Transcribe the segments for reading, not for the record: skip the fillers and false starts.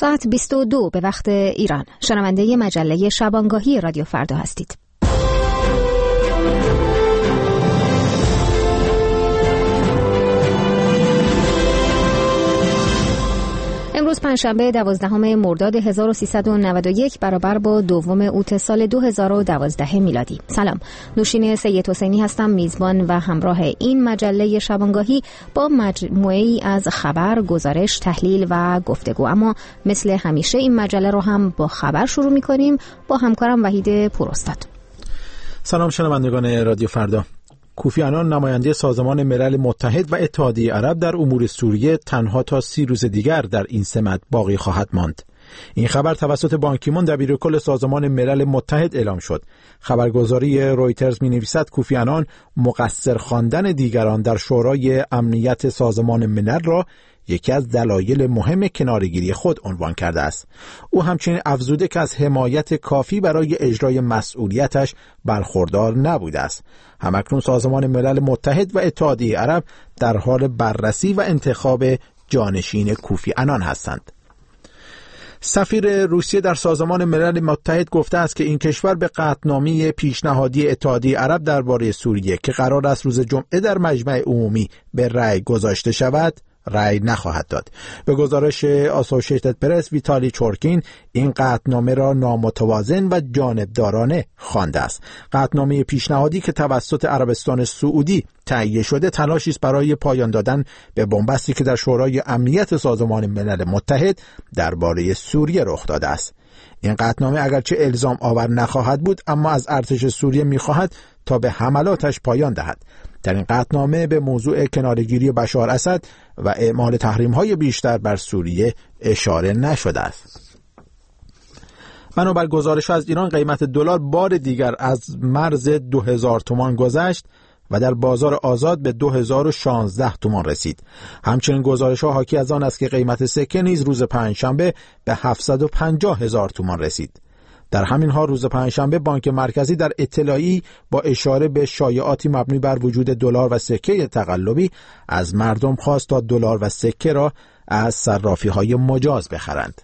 ساعت 22 به وقت ایران. شنونده مجله شبانگاهی رادیو فردا هستید. امروز پنجشنبه 12 مرداد 1391 برابر با 2 اوت سال 2012 میلادی. سلام، نوشین سید حسینی هستم، میزبان و همراه این مجله شبانگاهی با مجموعه‌ای از خبر، گزارش، تحلیل و گفتگو. اما مثل همیشه این مجله رو هم با خبر شروع می‌کنیم با همکارم وحید پوراستاد. سلام شنوندگان رادیو فردا. کوفی عنان نماینده سازمان ملل متحد و اتحادیه عرب در امور سوریه تنها تا 30 روز دیگر در این سمت باقی خواهد ماند. این خبر توسط بان کی مون دبیرکل سازمان ملل متحد اعلام شد. خبرگزاری رویترز می‌نویسد کوفی عنان مقصر خواندن دیگران در شورای امنیت سازمان ملل را یکی از دلایل مهم کناره‌گیری خود عنوان کرده است. او همچنین افزوده که از حمایت کافی برای اجرای مسئولیتش برخوردار نبوده است. همکنون سازمان ملل متحد و اتحادیه عرب در حال بررسی و انتخاب جانشین کوفی عنان هستند. سفیر روسیه در سازمان ملل متحد گفته است که این کشور به قطعنامه پیشنهادی اتحادیه عرب درباره سوریه که قرار است روز جمعه در مجمع عمومی به رأی گذاشته شود رأی نخواهد داد. به گزارش آسوشیتد پرس ویتالی چورکین این قطعنامه را نامتوازن و جانبدارانه خوانده است. قطعنامه پیشنهادی که توسط عربستان سعودی تهیه شده تلاشی است برای پایان دادن به بنبستی که در شورای امنیت سازمان ملل متحد درباره سوریه رخ داده است. این قطعنامه اگرچه الزام آور نخواهد بود، اما از ارتش سوریه می‌خواهد تا به حملاتش پایان دهد. در این قطعنامه به موضوع کناره‌گیری بشار اسد و اعمال تحریم‌های بیشتر بر سوریه اشاره نشده است. بنابر گزارش از ایران قیمت دلار بار دیگر از مرز 2000 تومان گذشت و در بازار آزاد به 2016 تومان رسید. همچنین گزارش‌ها حاکی از آن است که قیمت سکه نیز روز پنجشنبه به 750,000 تومان رسید. در همین حال روز پنجشنبه بانک مرکزی در اطلاعی با اشاره به شایعاتی مبنی بر وجود دلار و سکه تقلبی از مردم خواست تا دلار و سکه را از صرافی‌های مجاز بخرند.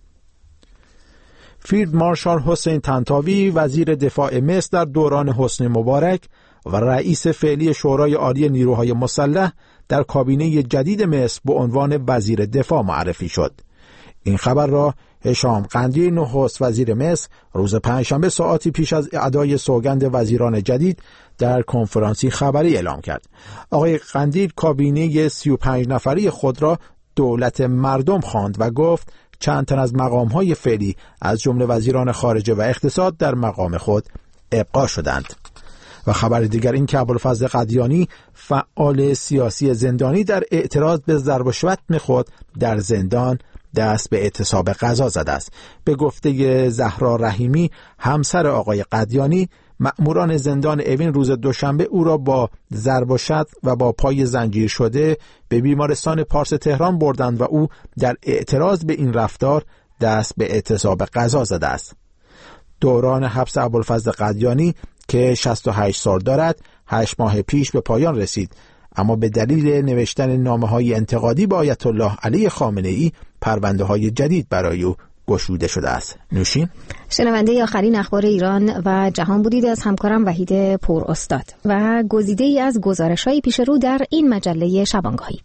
فیلد مارشال حسین طنطاوی وزیر دفاع مصر در دوران حسنی مبارک و رئیس فعلی شورای عالی نیروهای مسلح در کابینه جدید مصر به عنوان وزیر دفاع معرفی شد. این خبر را هشام قندیل نخست وزیر مصر روز پنجشنبه ساعاتی پیش از ادای سوگند وزیران جدید در کنفرانسی خبری اعلام کرد. آقای قندیل کابینه 35 نفری خود را دولت مردم خواند و گفت چند تن از مقام‌های فعلی از جمله وزیران خارجه و اقتصاد در مقام خود ابقا شدند. و خبر دیگر این که ابوالفضل قدیانی فعال سیاسی زندانی در اعتراض به ضرب و شتم خود در زندان دست به اعتصاب غذا زده است. به گفته زهرا رحیمی همسر آقای قدیانی، مأموران زندان اوین روز دوشنبه او را با ضرب و شتم و با پای زنجیر شده به بیمارستان پارس تهران بردند و او در اعتراض به این رفتار دست به اعتصاب غذا زده است. دوران حبس ابوالفضل قدیانی که 68 سال دارد 8 ماه پیش به پایان رسید، اما به دلیل نوشتن نامه‌های انتقادی به آیت الله علی خامنه‌ای پرونده‌های جدید برای او گشوده شده است. نوشین شنونده آخرین اخبار ایران و جهان بودید از همکارم وحید پوراستاد و گزیده‌ای از گزارش‌های پیش رو در این مجله شبانگاهی.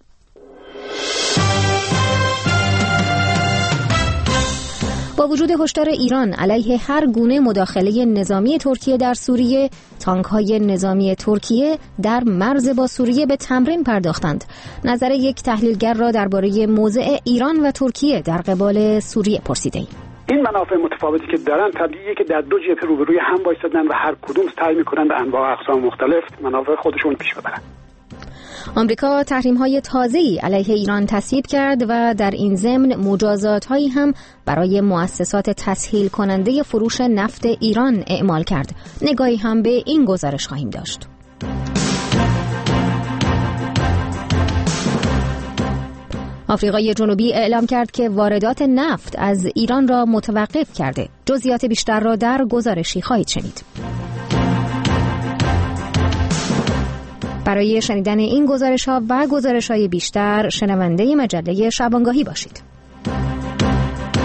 با وجود هشدار ایران علیه هر گونه مداخله نظامی ترکیه در سوریه، تانک‌های نظامی ترکیه در مرز با سوریه به تمرین پرداختند. نظر یک تحلیلگر را درباره موضع ایران و ترکیه در قبال سوریه پرسیده‌ایم. این منافع متفاوتی که دارن طبیعیه که در دو جبهه روبروی هم وایسادن و هر کدوم سعی می‌کنن به انواع و اقسام مختلف منافع خودشون پیش ببرن. آمریکا تحریم‌های تازه‌ای علیه ایران تصویب کرد و در این ضمن مجازات‌هایی هم برای مؤسسات تسهیل کننده فروش نفت ایران اعمال کرد. نگاهی هم به این گزارش خواهیم داشت. آفریقای جنوبی اعلام کرد که واردات نفت از ایران را متوقف کرده. جزئیات بیشتر را در گزارشی خواهید شنید. برای شنیدن این گزارش‌ها و گزارش‌های بیشتر شنونده مجله شبانگاهی باشید.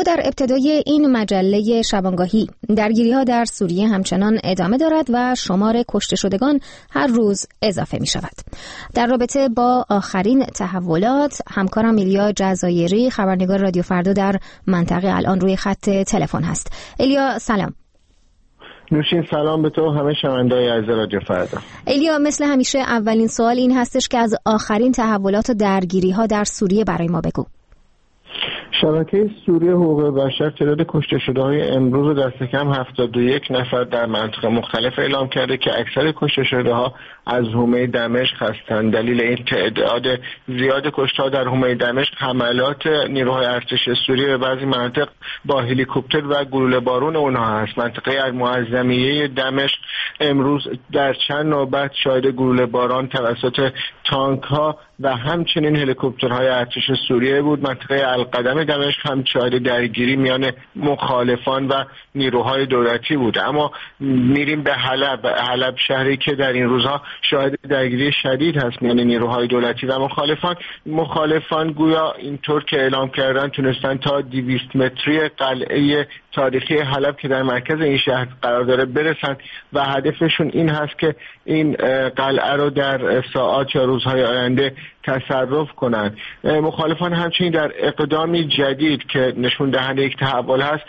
در ابتدای این مجله شبانگاهی درگیری‌ها در سوریه همچنان ادامه دارد و شمار کشته شدگان هر روز اضافه می شود. در رابطه با آخرین تحولات همکارم ایلیا جزایری خبرنگار رادیو فردا در منطقه الان روی خط تلفن هست. ایلیا سلام. نوشین سلام به تو همه شنونده‌های عزیز رادیو فردا. ایلیا مثل همیشه اولین سوال این هستش که از آخرین تحولات و درگیری‌ها در سوریه برای ما بگو. شبکه سوریه حقوق بشر تعداد کشته شده‌های امروز دست کم 71 نفر در مناطق مختلف اعلام کرده که اکثر کشته شده‌ها از حومه دمشق هستند. دلیل این تعداد زیاد کشته‌ها در حومه دمشق حملات نیروهای ارتش سوریه به بعضی مناطق با هلیکوپتر و گلوله بارون اونها هست. منطقه معظمیه دمشق امروز در چند نوبت شاهد گلوله باران توسط تانک‌ها و همچنین هلیکوپترهای ارتش سوریه بود. منطقه القدم دمشق هم شاهد درگیری میان مخالفان و نیروهای دولتی بود. اما میریم به حلب شهری که در این روزها شاهد درگیری شدید هست میان نیروهای دولتی و مخالفان گویا اینطور که اعلام کردن تونستن تا 200 متری قلعه تاریخی حلب که در مرکز این شهر قرار داره برسن و هدفشون این هست که این قلعه رو در ساعات یا روزهای آینده تصرف کنند. مخالفان همچنین در اقدامی جدید که نشون دهنده یک تحول هست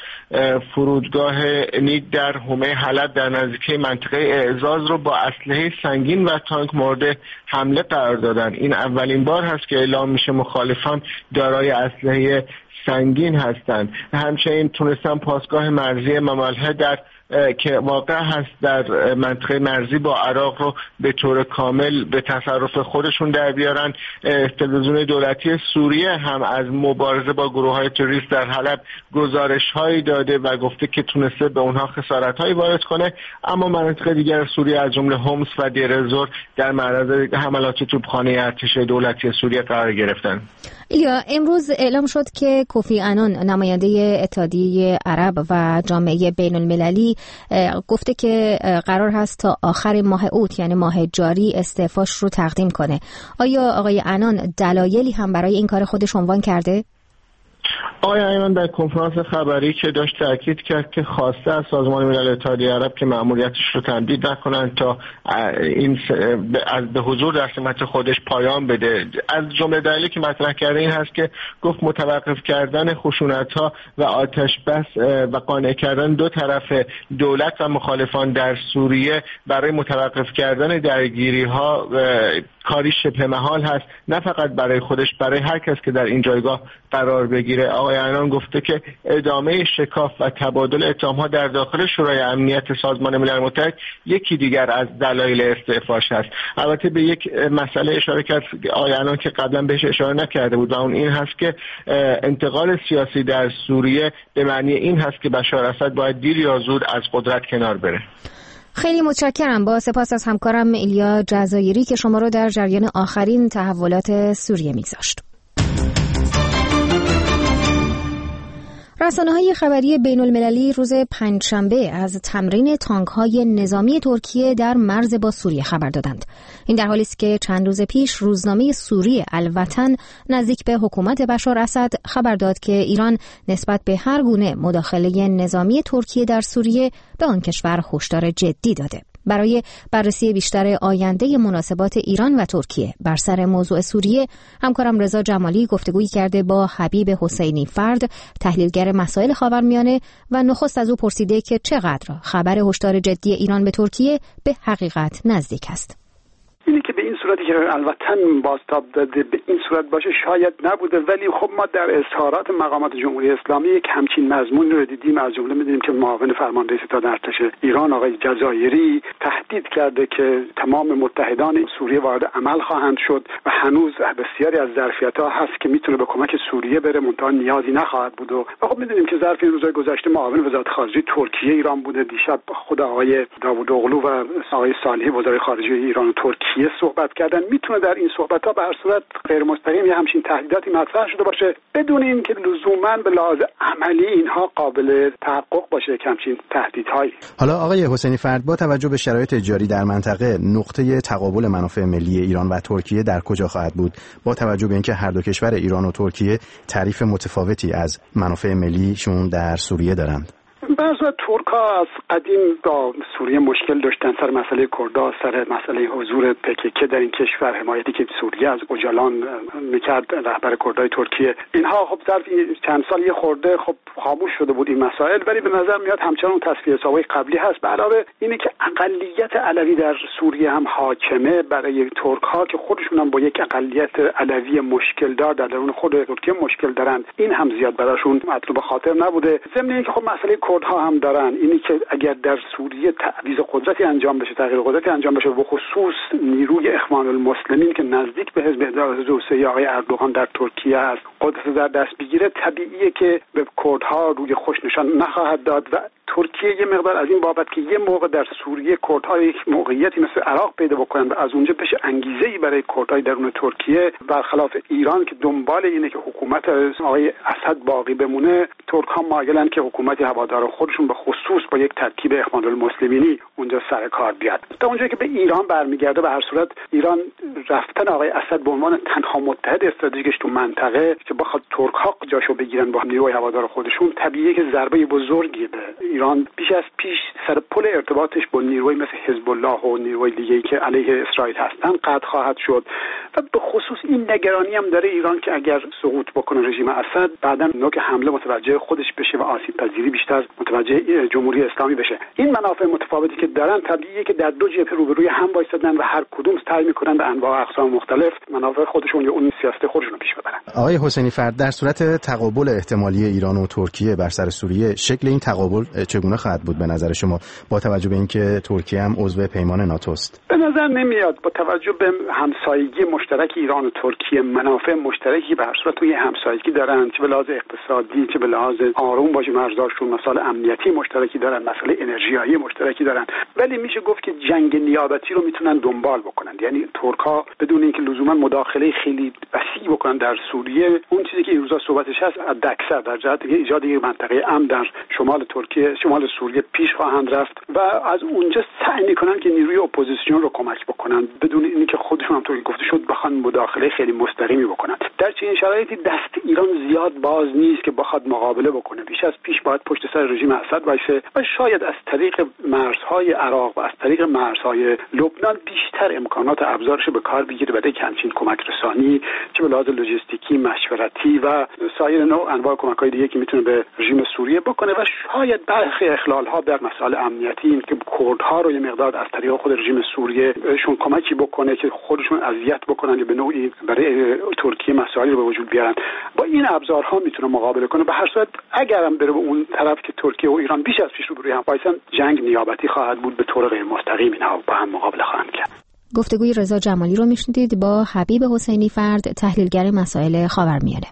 فرودگاه نید در حومه حلب در نزدیکی منطقه اعزاز رو با اسلحه سنگین و تانک مورد حمله قرار دادن. این اولین بار هست که اعلام میشه مخالفان دارای اسلحه سنگین هستند. همچنین تونستن پاسگاه مرزی ممالحه که واقع هست در منطقه مرزی با عراق رو به طور کامل به تصرف خودشون در بیارن. تلویزیون دولتی سوریه هم از مبارزه با گروه‌های تروریست در حلب گزارش‌هایی داده و گفته که تونسته به اونها خسارت‌هایی وارد کنه، اما مناطق دیگر سوریه از جمله حمص و دیر زور در معرض حملات توپخانه ارتش دولتی سوریه قرار گرفتن. ایلیا امروز اعلام شد که کوفی آنان نماینده اتحادیه عرب و جامعه بین المللی گفته که قرار هست تا آخر ماه اوت یعنی ماه جاری استعفاش رو تقدیم کنه. آیا آقای آنان دلایلی هم برای این کار خودش عنوان کرده؟ آقای آنان در کنفرانس خبری که داشت تاکید کرد که خواسته از سازمان ملل اتحادیه عرب که مأموریتش رو تمدید نکنند تا این به حضور در سمت خودش پایان بده. از جمله دلایلی که مطرح کرده این هست که گفت متوقف کردن خشونت‌ها و آتش بس و قانع کردن دو طرف دولت و مخالفان در سوریه برای متوقف کردن درگیری‌ها کاری شبه محال هست، نه فقط برای خودش، برای هر کس که در این جایگاه قرار بگیره. آقای آنان گفته که ادامه شکاف و تبادل اتهام‌ها در داخل شورای امنیت سازمان ملل متحد یکی دیگر از دلایل استعفاش هست. البته به یک مسئله اشاره کرد آقای آنان که قبلا بهش اشاره نکرده بود و اون این هست که انتقال سیاسی در سوریه به معنی این هست که بشار اسد باید دیر یا زود از قدرت کنار بره. خیلی متشکرم. با سپاس از همکارم ایلیا جزایری که شما رو در جریان آخرین تحولات سوریه میگذاشت. رسانه‌های خبری بین المللی روز پنجشنبه از تمرین تانک‌های نظامی ترکیه در مرز با سوریه خبر دادند. این در حالی است که چند روز پیش روزنامه سوریه الوطن نزدیک به حکومت بشار اسد خبر داد که ایران نسبت به هر گونه مداخله نظامی ترکیه در سوریه به آن کشور هشدار جدی داده. برای بررسی بیشتر آینده مناسبات ایران و ترکیه بر سر موضوع سوریه همکارم رضا جمالی گفتگویی کرده با حبیب حسینی فرد، تحلیلگر مسائل خاورمیانه و نخست از او پرسیده که چقدر خبر هشدار جدی ایران به ترکیه به حقیقت نزدیک است. اینی که به این صورتی که البته بازتاب داده به این صورت باشه شاید نبوده، ولی خب ما در اظهارات مقامات جمهوری اسلامی یک همچین مضمون رو دیدیم. از جمله می‌دونیم که معاون فرمانده ستاد ارتش ایران آقای جزایری تهدید کرده که تمام متحدان سوریه وارد عمل خواهند شد و هنوز بسیاری از ظرفیت‌ها هست که میتونه به کمک سوریه بره، منتها نیازی نخواهد بود. و خب می‌دونیم که ظرف این روزهای گذشته معاون وزارت خارجه ترکیه ایران بوده، دیشب خود آقای داوود اغلو و آقای صالحی وزرای خارجه ایران و ترکیه ترکیه صحبت کردن، میتونه در این صحبت‌ها به هر صورت غیر مستقیم یه همچین تهدیداتی مطرح شده باشه بدون اینکه لزوماً به لحاظ عملی اینها قابل تحقق باشه که همچین تهدیدهایی. حالا آقای حسینی فرد، با توجه به شرایط جاری در منطقه، نقطه تقابل منافع ملی ایران و ترکیه در کجا خواهد بود؟ با توجه به اینکه هر دو کشور ایران و ترکیه تعریف متفاوتی از منافع ملیشون در سوریه دارند. بعضی ترک‌ها از قدیم با سوریه مشکل داشتن سر مسئله کردها، سر مسئله حضور PKK در این کشور، حمایتی که سوریه از اوجالان میکرد رهبر کردهای ترکیه. اینها خب ظرف چند سال یه خورده خب خاموش شده بود این مسائل، ولی به نظر میاد همچنان تصفیه حسابای قبلی هست. به علاوه اینه که اقلیت علوی در سوریه هم حاکمه برای ترک‌ها که خودشون هم با یک اقلیت علوی مشکل دار در درون خود ترکیه مشکل دارن، این هم زیاد براشون مطلوب خاطر نبوده. ضمن اینکه خب مسئله کردها هم دارن، اینی که اگر در سوریه تعویض قدرتی انجام بشه، تغییر قدرتی انجام بشه، به خصوص نیروی اخوان المسلمین که نزدیک به حزب اداره آقای اردوغان در ترکیه است قدرت در دست بگیره، طبیعیه که به کردها روی خوش نشان نخواهد داد و ترکیه یه مقدار از این بابت که یه موقع در سوریه کردها یک موقعیتی مثل عراق پیدا بکنن و از اونجا بشه انگیزه‌ای برای کردهای درون ترکیه، برخلاف ایران که دنبال اینه که حکومت آقای اسد باقی بمونه، ترک‌ها مایلن که حکومت هوادار خودشون به خصوص با یک ترکیب اخوان المسلمینی اونجا سر کار بیاد. تا اونجایی که به ایران برمیگرده، به هر صورت ایران رفتن آقای اسد به عنوان تنها متحد استراتژیکش تو منطقه که بخواد ترک‌ها جاشو بگیرن با نیروی هوادار خودشون، طبیعیه که ضربه بزرگی به ایران بیش از پیش سر پل ارتباطش با نیروی مثل حزب الله و نیروی دیگه‌ای که علیه اسرائیل هستن قطع خواهد شد و به خصوص این نگرانی هم داره ایران که اگر سقوط بکنه رژیم اسد، بعداً نوک حمله متوجه خودش بشه و آسیب پذیری بیشتر متوجه جمهوری اسلامی بشه. این منافع متفاوتی که دارن طبیعیه که در دو جبهه روبروی هم وایسادن و هر کدوم سعی میکنن به انواع و اقسام مختلف منافع خودشون یا اون سیاست خودشون رو پیش ببرن. آقای حسینی فرد، در صورت تقابل احتمالی ایران و ترکیه بر سر سوریه، شکل این تقابل چگونه خواهد بود به نظر شما، با توجه به اینکه ترکیه هم عضو پیمان ناتو است؟ به نظر نمیاد با توجه به همسایگی مشترک ایران و ترکیه، منافع مشترکی به هر صورت توی همسایگی دارن، چه به لحاظ اقتصادی چه به لحاظ آروم باشه مرزاشون، مسائل امنیتی مشترکی دارن، مسئله انرژیایی مشترکی دارن، ولی میشه گفت که جنگ نیابتی رو میتونن دنبال بکنن. یعنی ترک‌ها بدون اینکه لزوما مداخله خیلی وسیع بکنن در سوریه، اون چیزی که این روزا صحبتش هست حداکثر در جهت ایجاد یک منطقه امن در شمال ترکیه، شمال سوریه پیش خواهند رفت و از اونجا سعی میکنن که نیروی اپوزیسیون رو کمک بکنن بدون اینکه خودشون هم طوری گفته شد بخوان مداخله خیلی مستقیمی بکنن. در چنین شرایطی دست ایران زیاد باز نیست که بخواد مقابله بکنه. بیش از پیش باید پشت سر رژیم اسد باشه و شاید از طریق مرزهای عراق و از طریق مرزهای لبنان بیشتر امکانات ابزارش به کار بگیره برای همچین کمک رسانی، چه به لحاظ لوجستیکی، مشورتی و سایر نوع انواع کمک‌های دیگه که میتونه به رژیم سوریه بکنه و شاید برخی اخلال‌ها در مسائل امنیتی، این که کردها رو یه مقدار از طریق خود رژیم سوریه بهشون کمکی بکنه که خودشون اذیت بکنن یا به نوعی برای ترکیه مسائلی رو به وجود بیارن، با این ابزارها میتونه مقابله کنه. به هر صورت اگرم بره به اون طرف که ترکیه و ایران بیش از پیش روبروی هم وایسن، جنگ نیابتی خواهد بود، به طور غیر مستقیم اینها با هم مقابله خواهند کرد. گفتگوی رضا جمالی رو میشنیدید با حبیب حسینی فرد، تحلیلگر مسائل خاورمیانه.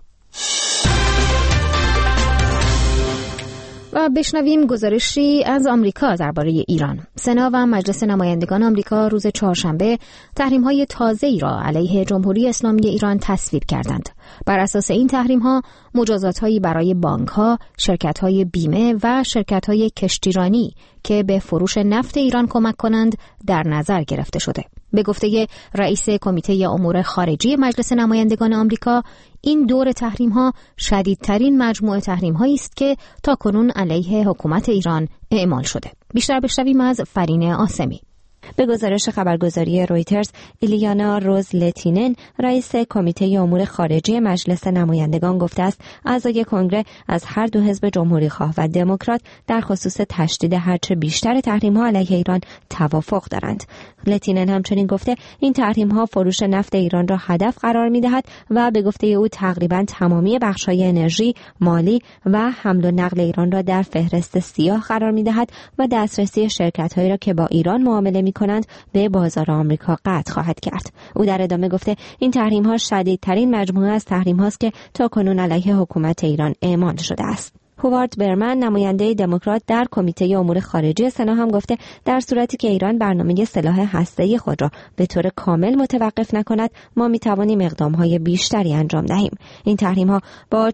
و بشنویم گزارشی از آمریکا درباره ایران. سنا و مجلس نمایندگان آمریکا روز چهارشنبه تحریم‌های تازه‌ای را علیه جمهوری اسلامی ایران تصویب کردند. بر اساس این تحریم‌ها مجازات‌هایی برای بانک‌ها، شرکت‌های بیمه و شرکت‌های کشتیرانی که به فروش نفت ایران کمک کنند در نظر گرفته شده. به گفته رئیس کمیته امور خارجی مجلس نمایندگان آمریکا، این دور تحریم‌ها شدیدترین مجموعه تحریم‌هایی است که تاکنون علیه حکومت ایران اعمال شده. بیشتر بشنویم از فرین آسمی. به گزارش خبرگزاری رویترز، ایلیانا روز لتینن، رئیس کمیته امور خارجی مجلس نمایندگان گفته است اعضای کنگره از هر دو حزب جمهوری‌خواه و دموکرات در خصوص تشدید هرچه بیشتر تحریم‌ها علیه ایران توافق دارند. لتینن همچنین گفته این تحریم‌ها فروش نفت ایران را هدف قرار می‌دهد و به گفته او تقریباً تمامی بخش‌های انرژی، مالی و حمل و نقل ایران را در فهرست سیاه قرار می‌دهد و دسترسی شرکت‌هایی را که با ایران معامله می‌کنند به بازار آمریکا قطع خواهد کرد. او در ادامه گفته این تحریم‌ها شدیدترین مجموعه از تحریم‌هاست که تاکنون علیه حکومت ایران اعمال شده است. هوارد برمن نماینده دموکرات در کمیته امور خارجه سنا هم گفته در صورتی که ایران برنامه سلاح هسته‌ای خود را به طور کامل متوقف نکند ما می‌توانیم اقدام‌های بیشتری انجام دهیم. این تحریم‌ها با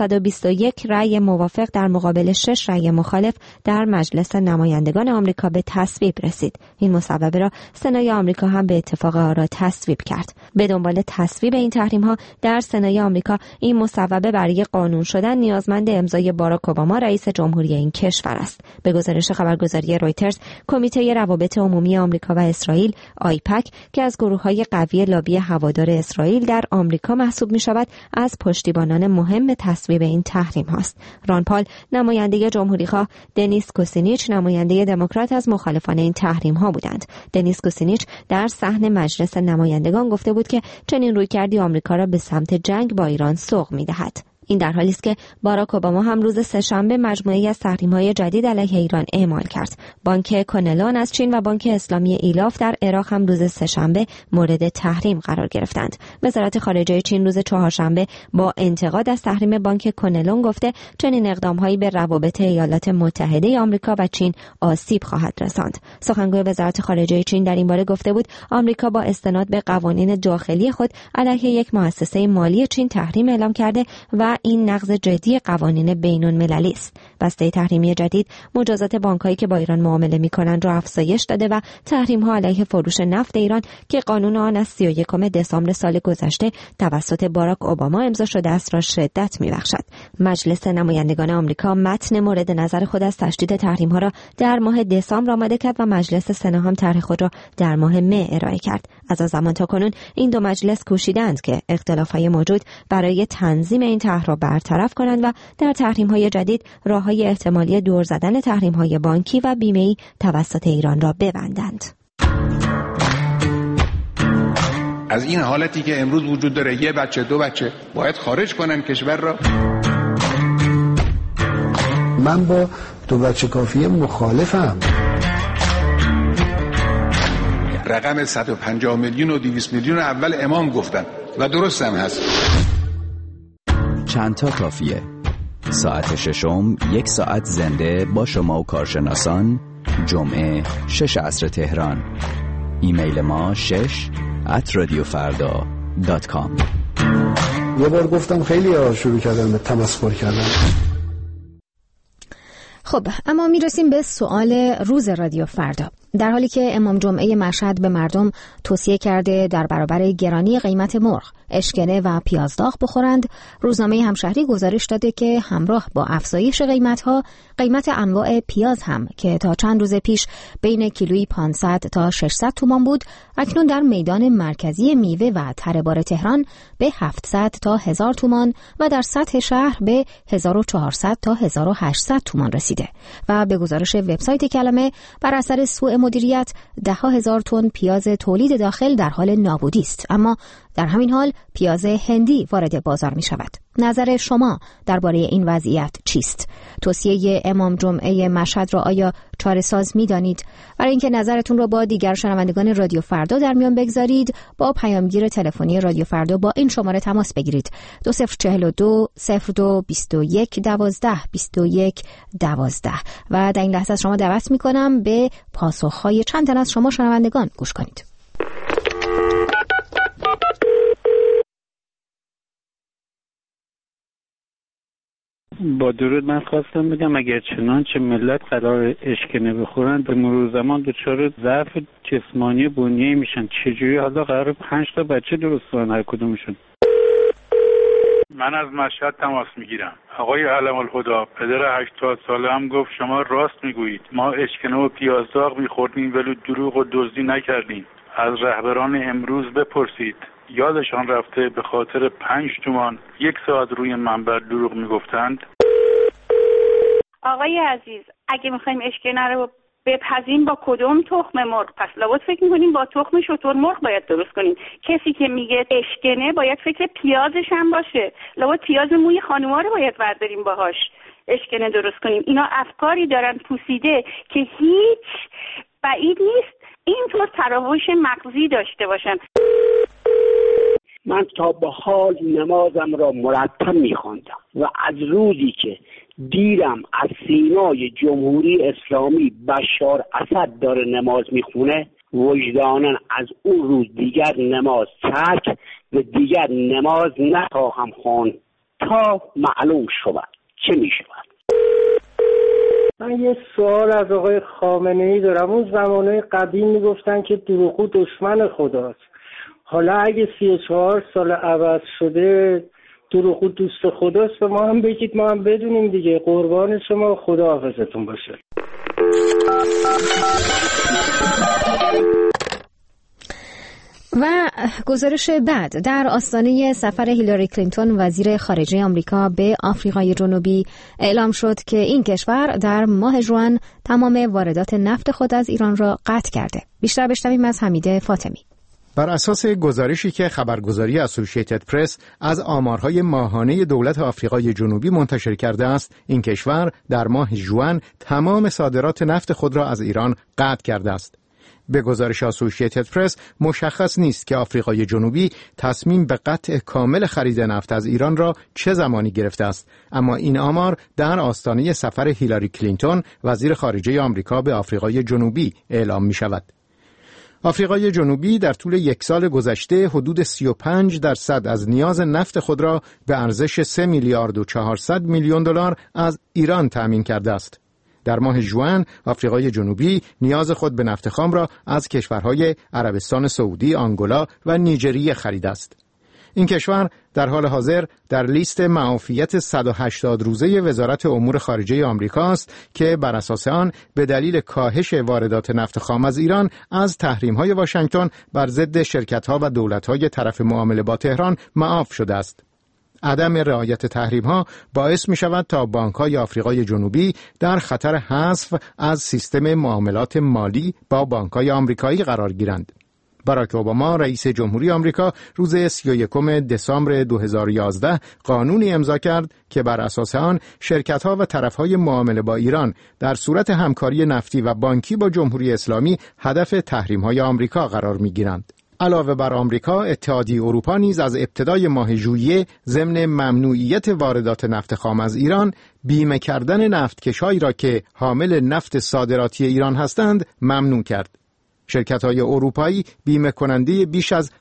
421 رأی موافق در مقابل 6 رأی مخالف در مجلس نمایندگان آمریکا به تصویب رسید. این مصوبه را سنای آمریکا هم به اتفاق آرا تصویب کرد. به دنبال تصویب این تحریم‌ها در سنای آمریکا این مصوبه برای قانون شدن نیازمند امضای باراک اوباما رئیس جمهوری این کشور است. به گزارش خبرگزاری رویترز، کمیته روابط عمومی آمریکا و اسرائیل آیپک که از گروه‌های قوی لابی هوادار اسرائیل در آمریکا محسوب می‌شود، از پشتیبانان مهم تصویب این تحریم هاست. ران پال نماینده جمهوری‌خواه، دنیس کوسینیچ نماینده دموکرات از مخالفان این تحریم ها بودند. دنیس کوسینیچ در صحن مجلس نمایندگان گفته بود که چنین رویکردی آمریکا را به سمت جنگ با ایران سوق می‌دهد. این در حالی است که باراک اوباما هم روز سه‌شنبه مجموعه‌ای از تحریم‌های جدید علیه ایران اعمال کرد. بانک کنلون از چین و بانک اسلامی ایلاف در عراق هم روز سه‌شنبه مورد تحریم قرار گرفتند. وزارت خارجه چین روز چهارشنبه با انتقاد از تحریم بانک کنلون گفته چنین اقدام‌هایی به روابط ایالات متحده آمریکا و چین آسیب خواهد رساند. سخنگوی وزارت خارجه چین در این باره گفته بود آمریکا با استناد به قوانین داخلی خود علیه یک مؤسسه مالی چین تحریم اعلام کرده و این نقض جدی قوانین بین‌المللی است. بسته تحریمی جدید مجازات بانک‌هایی که با ایران معامله می‌کنند را افزایش داده و تحریم‌ها علیه فروش نفت ایران که قانون آن از 31 دسامبر سال گذشته توسط باراک اوباما امضا شده است را شدت می‌بخشد. مجلس نمایندگان آمریکا متن مورد نظر خود از تشدید تحریم‌ها را در ماه دسامبر آماده کرد و مجلس سنا هم طرح خود را در ماه مه ارائه کرد. از آن زمان تا کنون این دو مجلس کوشیدند که اختلاف‌های موجود برای تنظیم این طرح را برطرف کنند و در تحریم‌های جدید راه‌های احتمالی دور زدن تحریم‌های بانکی و بیمه‌ای توسط ایران را ببندند. از این حالتی که امروز وجود داره، یه بچه دو بچه باید خارج کنن کشور را. من با دو بچه کافیه مخالفم. رقم 150 میلیون و 200 میلیون اول امام گفتن و درست هم هست. چند تا کافیه. ساعت ششم 1 ساعت زنده با شما و کارشناسان. جمعه 6 عصر تهران. ایمیل ما shesh@radiofarda.com. یه بار گفتم خیلی شروع کردن به تمسخر کردن. خب اما میرسیم به سوال روز رادیو فردا. در حالی که امام جمعه مشهد به مردم توصیه کرده در برابر گرانی قیمت مرغ، اشکنه و پیازداغ بخورند، روزنامه همشهری گزارش داده که همراه با افزایش قیمت‌ها، قیمت انواع پیاز هم که تا چند روز پیش بین کیلویی 500 تا 600 تومان بود، اکنون در میدان مرکزی میوه و تره‌بار تهران به 700 تا 1000 تومان و در سطح شهر به 1400 تا 1800 تومان رسیده و به گزارش وبسایت کلمه بر اثر سوء مدیریت 10,000 تن پیاز تولید داخل در حال نابودی است. اما در همین حال پیاز هندی وارد بازار می شود. نظر شما درباره این وضعیت چیست؟ توصیه امام جمعه مشهد را آیا چاره‌ساز می دانید؟ برای اینکه نظرتون را با دیگر شنوندگان رادیو فردا در میان بگذارید، با پیامگیر تلفنی رادیو فردا با این شماره تماس بگیرید: 2042 02 21 12 21 12 و در این لحظه از شما دعوت می کنم به پاسخهای چند تن از شما شنوندگان گوش کنید. با درود، من خواستم بگم اگر چنانچه ملت قرار اشکنه بخورن به مرور زمان دچار ضعف جسمانی بنیه‌ای میشن، چجوری حالا قرار 5 تا بچه درست کنن هر کدومشون؟ من از مشهد تماس میگیرم. آقای علم الهدا، پدر 80 ساله هم گفت شما راست میگویید، ما اشکنه و پیازداغ میخوردیم ولی دروغ و دزدی نکردیم. از رهبران امروز بپرسید، یادشان رفته به خاطر 5 تومان 1 ساعت روی منبر دروغ میگفتند؟ آقای عزیز، اگه میخوایم اشکنه رو بپزیم با کدوم تخم مرغ؟ پس لابد فکر میکنیم با تخم شتر مرغ باید درست کنیم. کسی که میگه اشکنه باید فکر پیازش هم باشه. لابد پیاز موی خانوما رو باید برداریم باهاش اشکنه درست کنیم. اینا افکاری دارن پوسیده که هیچ بعید نیست اینطور تراوش مغزی داشته باشن. من تا به حال نمازم را مرتب میخواندم و از روزی که دیدم از سینای جمهوری اسلامی بشار اسد داره نماز میخونه، وجداناً از اون روز دیگر نماز ترک و دیگر نماز نخواهم خواند تا معلوم شود چه میشود. من یه سوال از آقای خامنه‌ای دارم. اون زمانه قدیم میگفتن که دروغگو دشمن خداست. حالا اگه 34 سال عوض شده دروغگو دوست خداست، به ما هم بگید ما هم بدونیم دیگه. قربان شما، خدا حافظتون باشه. و گزارش بعد در آستانه سفر هیلاری کلینتون وزیر خارجه آمریکا به آفریقای جنوبی اعلام شد که این کشور در ماه ژوئن تمام واردات نفت خود از ایران را قطع کرده. بیشتر بشنویم از حمید فاطمی. بر اساس گزارشی که خبرگزاری اسوسییتد پرس از آمارهای ماهانه دولت آفریقای جنوبی منتشر کرده است، این کشور در ماه ژوئن تمام صادرات نفت خود را از ایران قطع کرده است. به گزارش اسوسییتد پرس مشخص نیست که آفریقای جنوبی تصمیم به قطع کامل خرید نفت از ایران را چه زمانی گرفته است، اما این آمار در آستانه سفر هیلاری کلینتون وزیر خارجه آمریکا به آفریقای جنوبی اعلام می شود. آفریقای جنوبی در طول یک سال گذشته حدود 35% از نیاز نفت خود را به ارزش 3 میلیارد و 400 میلیون دلار از ایران تأمین کرده است. در ماه ژوئن آفریقای جنوبی نیاز خود به نفت خام را از کشورهای عربستان سعودی، آنگولا و نیجریه خریده است. این کشور در حال حاضر در لیست معافیت 180 روزه وزارت امور خارجه آمریکا است که بر اساس آن به دلیل کاهش واردات نفت خام از ایران از تحریم‌های واشنگتن بر ضد شرکت‌ها و دولت‌های طرف معامله با تهران معاف شده است. عدم رعایت تحریم‌ها باعث می‌شود تا بانک‌های آفریقای جنوبی در خطر حذف از سیستم معاملات مالی با بانک‌های آمریکایی قرار گیرند. باراک اوباما رئیس جمهوری آمریکا روز 31 دسامبر 2011 قانونی امضا کرد که بر اساس آن شرکت‌ها و طرف‌های معامله با ایران در صورت همکاری نفتی و بانکی با جمهوری اسلامی هدف تحریم‌های آمریکا قرار می‌گیرند. علاوه بر آمریکا، اتحادیه اروپا نیز از ابتدای ماه ژوئیه ضمن ممنوعیت واردات نفت خام از ایران، بیمه کردن نفتکش‌هایی را که حامل نفت صادراتی ایران هستند ممنوع کرد. شرکت‌های اروپایی بیمه کننده بیش از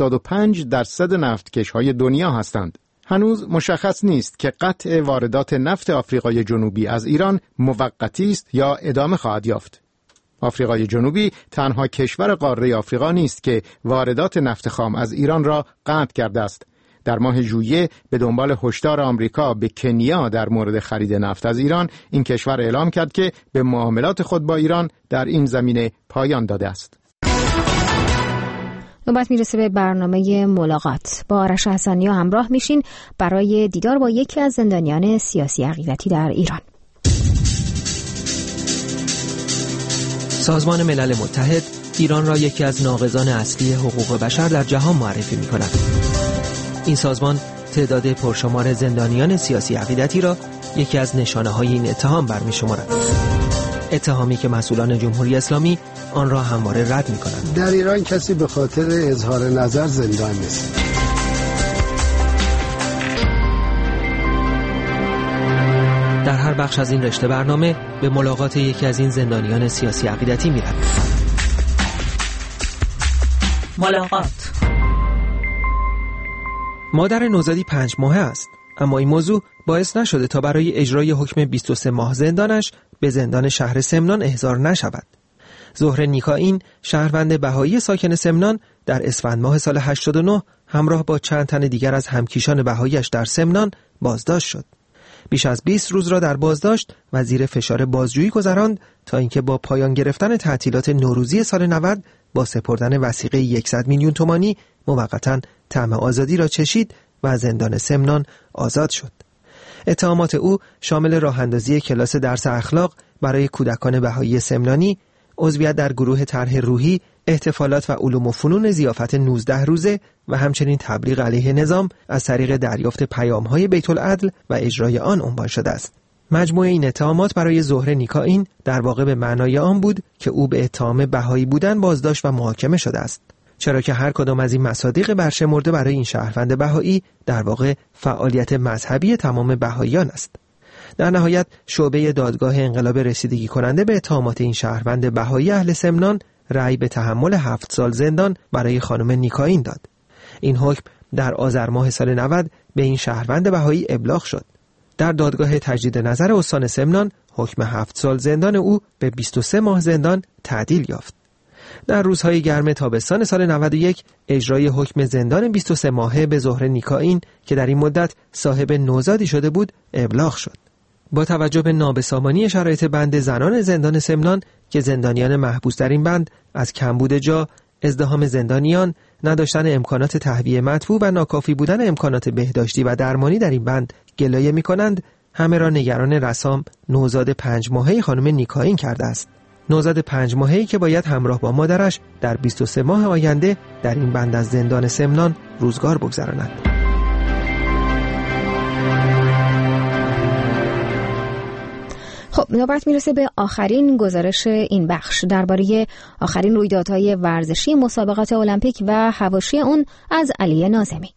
85% نفتکش‌های دنیا هستند. هنوز مشخص نیست که قطع واردات نفت آفریقای جنوبی از ایران موقتی است یا ادامه خواهد یافت. آفریقای جنوبی تنها کشور قاره آفریقا نیست که واردات نفت خام از ایران را قطع کرده است. در ماه ژوئیه به دنبال هشدار آمریکا به کنیا در مورد خرید نفت از ایران، این کشور اعلام کرد که به معاملات خود با ایران در این زمینه پایان داده است. نوبت میرسه به برنامه ملاقات. با آرش حسنی همراه میشین برای دیدار با یکی از زندانیان سیاسی عقیدتی در ایران. سازمان ملل متحد ایران را یکی از ناقضان اصلی حقوق بشر در جهان معرفی می‌کند. این سازمان تعداد پرشمار زندانیان سیاسی عقیدتی را یکی از نشانه‌های این اتهام برمی‌شمارد. اتهامی که مسئولان جمهوری اسلامی آن را همواره رد می‌کنند. در ایران کسی به خاطر اظهار نظر زندان نیست. در هر بخش از این رشته برنامه به ملاقات یکی از این زندانیان سیاسی عقیدتی می‌رویم. ملاقات. مادر نوزادی 5 ماهه است، اما این موضوع باعث نشده تا برای اجرای حکم 23 ماه زندانش به زندان شهر سمنان احضار نشود. زهره نیکاین، شهروند بهایی ساکن سمنان، در اسفند ماه سال 89 همراه با چند تن دیگر از همکیشان بهاییش در سمنان بازداشت شد. بیش از 20 روز را در بازداشت و زیر فشار بازجویی گذراند تا اینکه با پایان گرفتن تعطیلات نوروزی سال 90 با سپردن وثیقه 100 میلیون تومانی موقتاً طعم آزادی را چشید و از زندان سمنان آزاد شد. اتهامات او شامل راه اندازی کلاس درس اخلاق برای کودکان بهایی سمنانی، عضویت در گروه طرح روحی، احتفالات و علوم و فنون ضیافت 19 روزه و همچنین تبلیغ علیه نظام از طریق دریافت پیام‌های بیت العدل و اجرای آن عنوان شده است. مجموع این اتهامات برای زهره نیکاین در واقع به معنای آن بود که او به اتهام بهایی بودن بازداشت و محاکمه شده است، چرا که هر کدام از این مصادیق برشمرده برای این شهروند بهایی در واقع فعالیت مذهبی تمام بهاییان است. در نهایت شعبه دادگاه انقلاب رسیدگی کننده به اتهامات این شهروند بهایی اهل سمنان رأی به تحمل 7 سال زندان برای خانم نیکاین داد. این حکم در آذر ماه سال 90 به این شهروند بهایی ابلاغ شد. در دادگاه تجدید نظر استان سمنان حکم 7 سال زندان او به 23 ماه زندان تعدیل یافت. در روزهای گرم تابستان سال 91 اجرای حکم زندان 23 ماهه به زهره نیکاین که در این مدت صاحب نوزادی شده بود ابلاغ شد. با توجه به نابسامانی شرایط بند زنان زندان سمنان که زندانیان محبوس در این بند از کمبود جا، ازدحام زندانیان، نداشتن امکانات تهویه مطبوع و ناکافی بودن امکانات بهداشتی و درمانی در این بند گلایه می‌کنند، همه را نگران رسام نوزاد 5 ماهه خانم نیکاین کرده است. نوزاد 5 ماهه‌ای که باید همراه با مادرش در 23 ماه آینده در این بند از زندان سمنان روزگار بگذراند. خب نوبت میرسه به آخرین گزارش این بخش درباره آخرین رویدادهای ورزشی مسابقات المپیک و حواشی اون از علی ناظمی.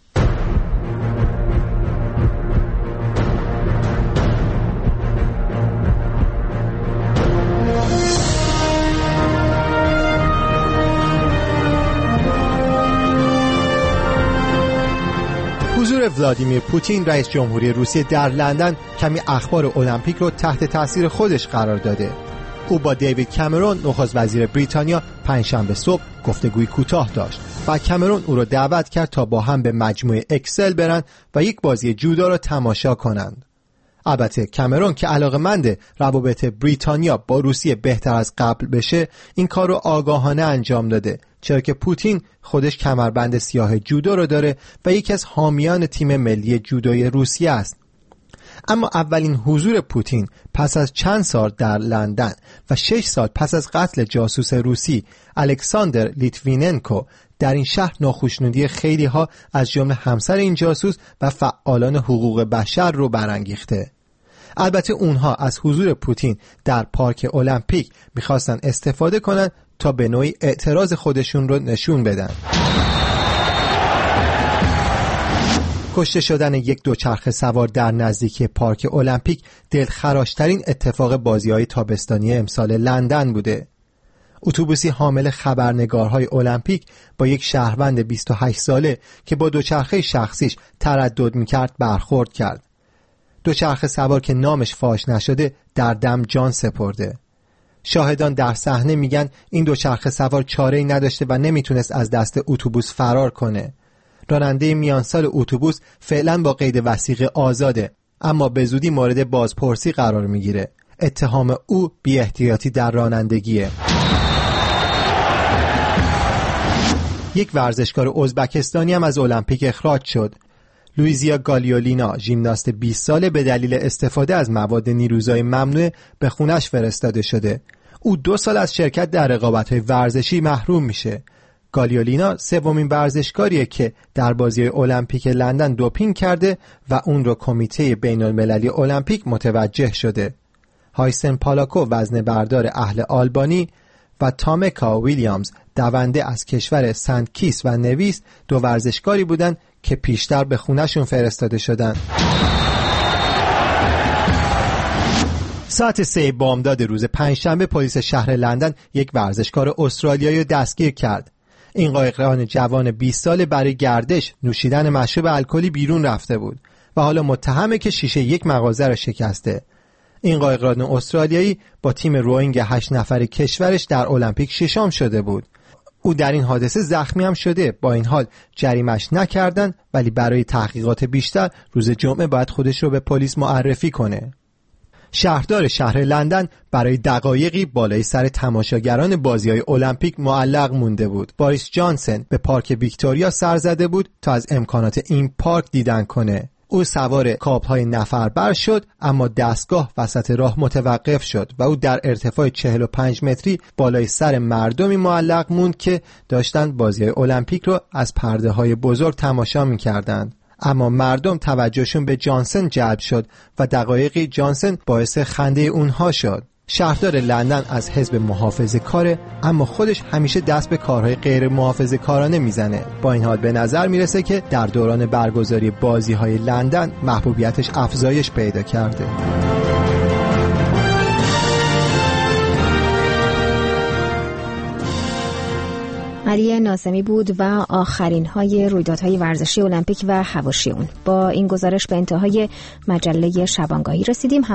حضور ولادیمیر پوتین رئیس جمهوری روسیه در لندن کمی اخبار المپیک رو تحت تاثیر خودش قرار داده. او با دیوید کامرون نخست وزیر بریتانیا پنجشنبه صبح گفتگوی کوتاه داشت و کامرون او را دعوت کرد تا با هم به مجموعه اکسل برن و یک بازی جودو را تماشا کنند. البته کامرون که علاقه‌مند روابط بریتانیا با روسیه بهتر از قبل بشه این کار رو آگاهانه انجام داده، چرا که پوتین خودش کمربند سیاه جودو رو داره و یکی از حامیان تیم ملی جودوی روسیه است. اما اولین حضور پوتین پس از چند سال در لندن و 6 سال پس از قتل جاسوس روسی الکساندر لیتویننکو در این شهر ناخوشنودی خیلی ها از جمله همسر این جاسوس و فعالان حقوق بشر رو برانگیخته. البته اونها از حضور پوتین در پارک المپیک میخواستن استفاده کنن تا به نوعی اعتراض خودشون رو نشون بدن. کشته شدن یک دوچرخه سوار در نزدیکی پارک المپیک دلخراشترین اتفاق بازی‌های تابستانی امسال لندن بوده. اتوبوسی حامل خبرنگارهای المپیک با یک شهروند 28 ساله که با دوچرخه شخصیش تردد می‌کرد برخورد کرد. دوچرخه سوار که نامش فاش نشده در دم جان سپرده. شاهدان در صحنه میگن این دوچرخه سوار چاره‌ای نداشته و نمیتونست از دست اتوبوس فرار کنه. راننده میانسال اتوبوس فعلا با قید وثیقه آزاده، اما به زودی مورد بازپرسی قرار میگیره. اتهام او بی احتیاطی در رانندگیه. یک ورزشکار ازبکستانی هم از المپیک اخراج شد. لویزیا گالیولینا ژیمناست 20 ساله به دلیل استفاده از مواد نیروزای ممنوع به خونش فرستاده شده. او 2 سال از شرکت در رقابت‌های ورزشی محروم میشه. گالیولینا سومین ورزشکاریه که در بازی المپیک لندن دوپینگ کرده و اون رو کمیته بین‌المللی المپیک متوجه شده. هایسن پالاکو وزنه بردار اهل آلبانی و تامکا ویلیامز دونده از کشور سنت کیس و نویس 2 ورزشکاری بودن که پیشتر به خونه‌شون فرستاده شدن. ساعت 3 بامداد روز پنجشنبه پلیس شهر لندن یک ورزشکار استرالیایی رو دستگیر کرد. این قایقران جوان 20 ساله برای گردش نوشیدن مشروب الکلی بیرون رفته بود و حالا متهمه که شیشه یک مغازه را شکسته. این قایقران استرالیایی با تیم روینگ 8 نفر کشورش در المپیک ششم شده بود. او در این حادثه زخمی هم شده. با این حال جریمش نکردن، ولی برای تحقیقات بیشتر روز جمعه باید خودش رو به پلیس معرفی کنه. شهردار شهر لندن برای دقایقی بالای سر تماشاگران بازی‌های المپیک معلق مونده بود. باریس جانسن به پارک ویکتوریا سر زده بود تا از امکانات این پارک دیدن کنه. او سوار کابل‌های نفربر شد، اما دستگاه وسط راه متوقف شد و او در ارتفاع 45 متری بالای سر مردمی معلق موند که داشتند بازی‌های المپیک رو از پرده‌های بزرگ تماشا می‌کردند. اما مردم توجهشون به جانسن جلب شد و دقایقی جانسن باعث خنده اونها شد. شهردار لندن از حزب محافظه‌کاره، اما خودش همیشه دست به کارهای غیر محافظه‌کارانه میزنه. با این حال به نظر میرسه که در دوران برگزاری بازی‌های لندن محبوبیتش افزایش پیدا کرده. علی ناظمی بود و آخرین های رویدادهای ورزشی المپیک و حواشی اون. با این گزارش به انتهای مجله شبانگاهی رسیدیم.